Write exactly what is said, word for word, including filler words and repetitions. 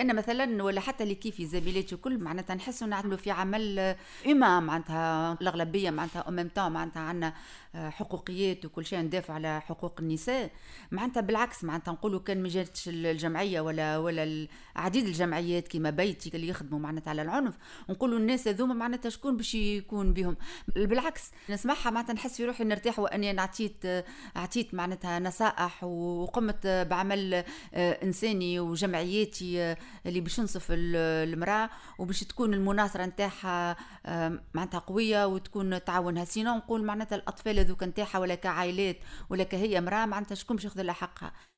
انا مثلا ولا حتى اللي كيفي زميلاتي الكل معناتها نحسوا نعملوا في عمل اما معناتها الاغلبيه معناتها امام تاع معناتها عندنا حقوقيات وكل شيء ندافع على حقوق النساء. معناتها بالعكس معناتها نقولوا كان ما جاتش الجمعيه ولا ولا عديد الجمعيات كيما بيتي اللي يخدموا معناتها على العنف، نقولوا الناس هذوما معناتها شكون باش يكون بهم. بالعكس نسمعها معناتها نحس في روحي نرتاح واني عطيت عطيت معناتها نصائح وقمت بعمل انساني وجمعياتي اللي باش نصف المراه وباش تكون المناصره نتاعها معناتها قويه وتكون تعاونها. سينا نقول معناتها الاطفال هذوك نتاعها ولا كعائلات ولا كهي امراه معناتها شكون باش ياخذ لها حقها.